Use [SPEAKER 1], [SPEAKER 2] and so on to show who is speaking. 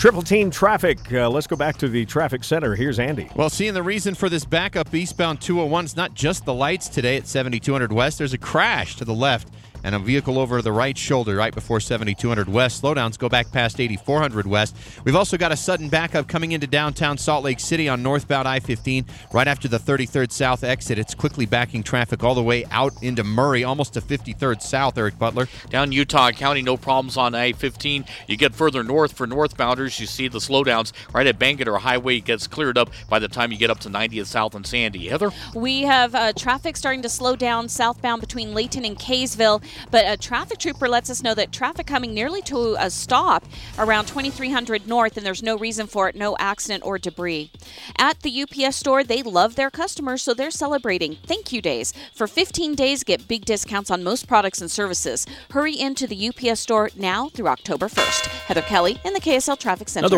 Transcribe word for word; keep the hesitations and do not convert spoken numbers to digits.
[SPEAKER 1] Triple Team Traffic. Uh, let's go back to the traffic center. Here's Andy.
[SPEAKER 2] Well, seeing the reason for this backup eastbound two oh one is not just the lights today at seventy-two hundred West. There's a crash to the left and a vehicle over the right shoulder right before seventy-two hundred West. Slowdowns go back past eighty-four hundred West. We've also got a sudden backup coming into downtown Salt Lake City on northbound I fifteen right after the thirty-third South exit. It's quickly backing traffic all the way out into Murray, almost to fifty-third South, Eric Butler.
[SPEAKER 3] Down Utah County, no problems on I fifteen. You get further north for northbounders, you see the slowdowns right at Bangerter Highway. It gets cleared up by the time you get up to ninetieth South and Sandy. Heather?
[SPEAKER 4] We have uh, traffic starting to slow down southbound between Layton and Kaysville, but a traffic trooper lets us know that traffic coming nearly to a stop around twenty-three hundred North, and there's no reason for it, no accident or debris. At the U P S store, they love their customers, so they're celebrating Thank You Days. For fifteen days, get big discounts on most products and services. Hurry into the U P S store now through October first. Heather Kelly in the K S L Traffic Center.